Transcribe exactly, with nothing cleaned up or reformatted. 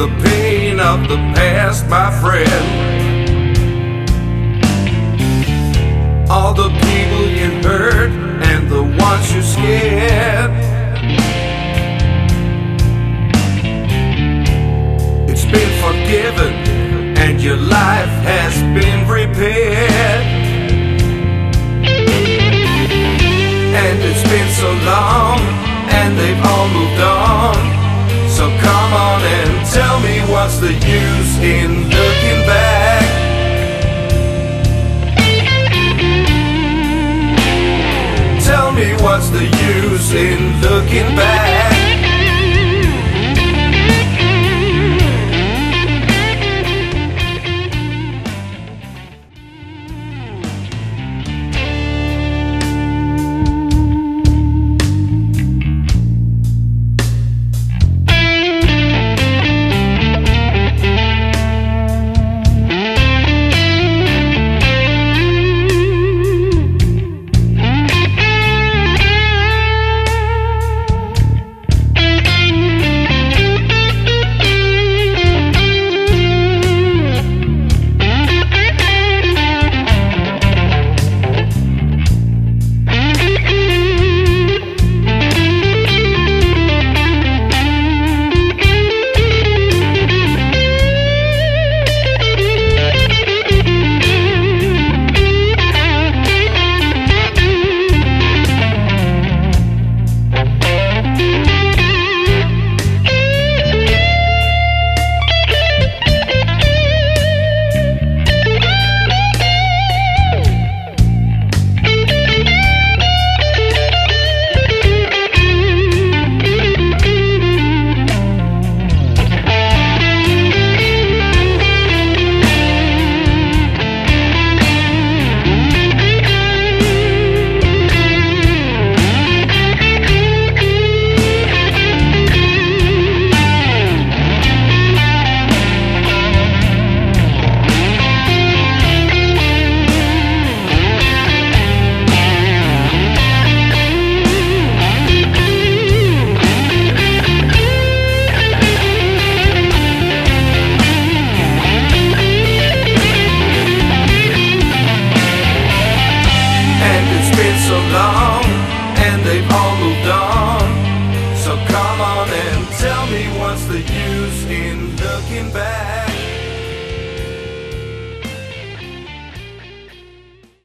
the pain of the past, my friend. All the people you hurt and the ones you scared. It's been forgiven and your life has been repaired. And it's been so long and they've all moved on. So come on and tell me, what's the use in looking back? Tell me, what's the use in looking back? So long, and they've all moved on. So come on and tell me, what's the use in looking back?